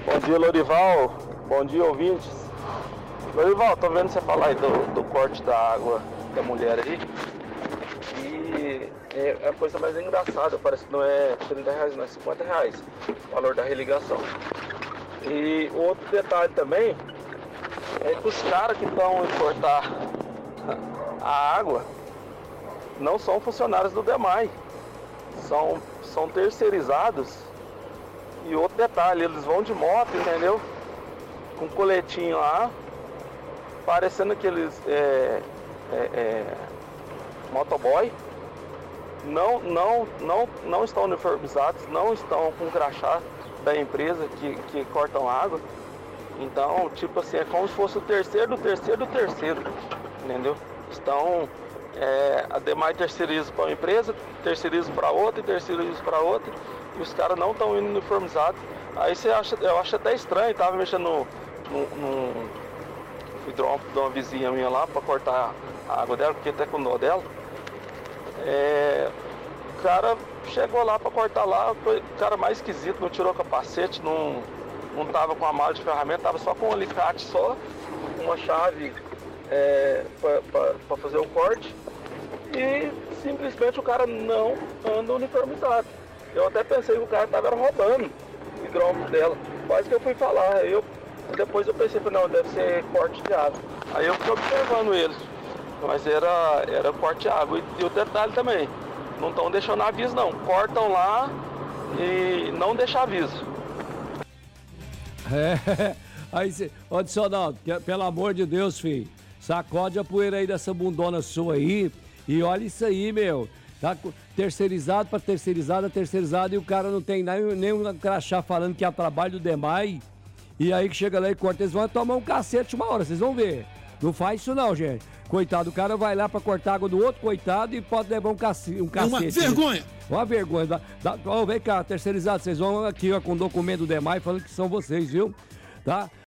Bom dia, Lorival. Bom dia, ouvintes. Lorival, tô vendo você falar aí do corte da água da mulher aí. E é a coisa mais engraçada, parece que não é R$30, não é R$50 o valor da religação. E outro detalhe também é que os caras que estão a cortar a água não são funcionários do DEMAI, são terceirizados. E outro detalhe, eles vão de moto, entendeu? Com coletinho lá, parecendo aqueles motoboy. Não estão uniformizados, não estão com crachá da empresa que cortam água. Então, tipo assim, é como se fosse o terceiro do terceiro do terceiro, entendeu? Estão, a DEMAI terceiriza para uma empresa, terceiriza para outra e terceiriza para outra, e os caras não estão indo uniformizados. Aí eu acho até estranho, tava mexendo fui de uma vizinha minha lá para cortar a água dela, porque até com dó dela. O cara chegou lá para cortar lá, foi o cara mais esquisito, não tirou capacete, não tava com a mala de ferramenta, tava só com um alicate só, uma chave para fazer o corte, e simplesmente o cara não anda uniformizado. Eu até pensei que o cara tava roubando o hidrômetro dela, quase que eu fui falar, depois eu pensei que não, deve ser corte de água. Aí eu fiquei observando eles, mas era corte de água. E o detalhe também, não estão deixando aviso não, cortam lá e não deixam aviso. Aí você, Adisonaldo, pelo amor de Deus, filho, sacode a poeira aí dessa bundona sua aí e olha isso aí, meu. Tá terceirizado pra terceirizado e o cara não tem nem um crachá falando que é trabalho do DEMAI. E aí que chega lá e corta, eles vão tomar um cacete uma hora, vocês vão ver. Não faz isso não, gente. Coitado, o cara vai lá pra cortar água do outro, coitado, e pode levar um cacete. Uma vergonha! Uma vergonha. Vem cá, terceirizado, vocês vão aqui ó, com o documento do DEMAI falando que são vocês, viu? Tá?